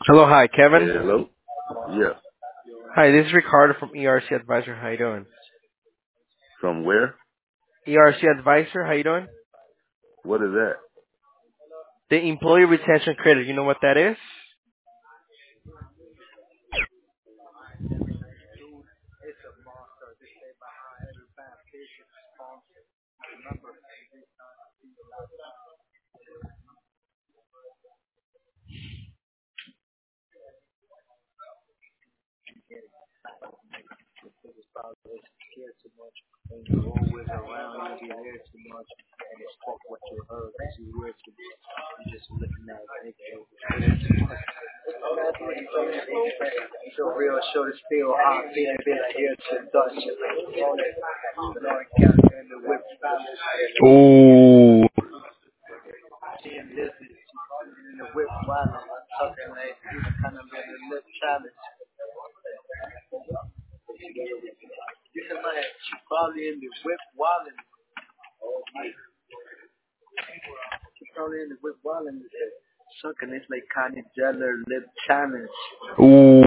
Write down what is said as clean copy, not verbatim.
Hello, hi, Kevin. Hello? Yes. Hi, this is Ricardo from ERC Advisor. How you doing? From where? ERC Advisor, how you doing? What is that? The Employee Retention Credit, you know what that is? Ooh. Ooh.